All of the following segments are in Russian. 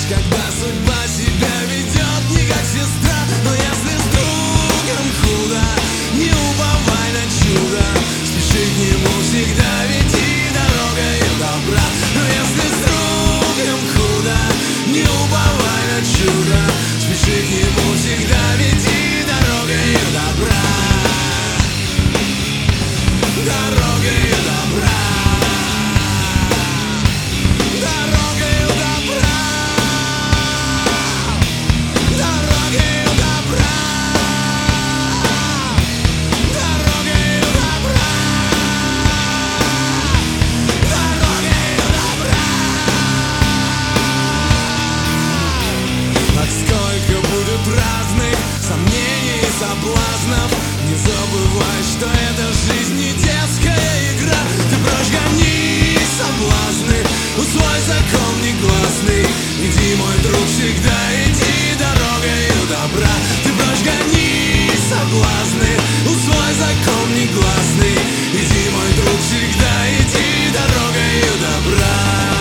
когда судьба себя ведет не как сестра. Но если с другом худо, не уповай на чудо, спеши к нему всегда, веди дорогою добра. Но если с другом худо, не уповай на чудо, спеши к нему всегда, веди дорогою добра. Дорогою добра. Дорогою добра. Дорогою добра. Дорогою добра. Дорогою добра. Ах, сколько будет разных сомнений и соблазнов. Не забывай, что эта жизнь не детская игра. Ты прочь гони соблазны, усвой закон негласный. Иди, мой друг, всегда иди дорогою добра. Ты прочь гони соблазны, усвой закон негласный. Иди, мой друг, всегда иди дорогою добра.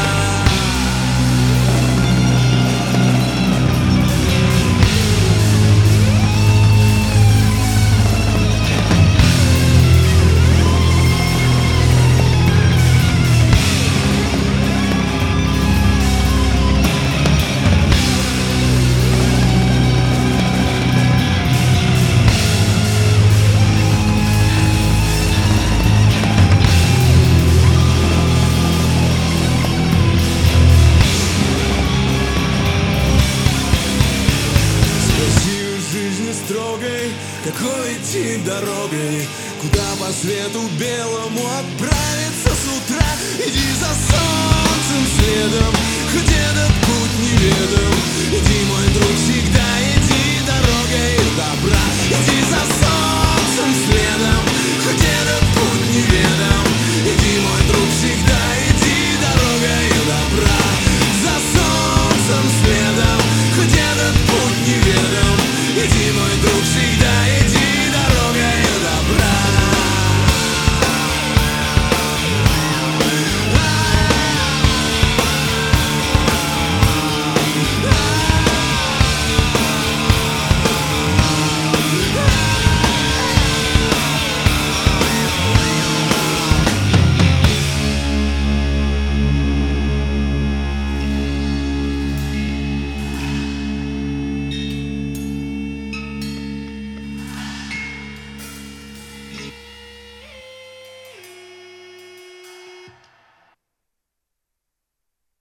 Строгой, какой идти дорогой, куда по свету белому отправиться с утра. Иди за солнцем следом, хоть этот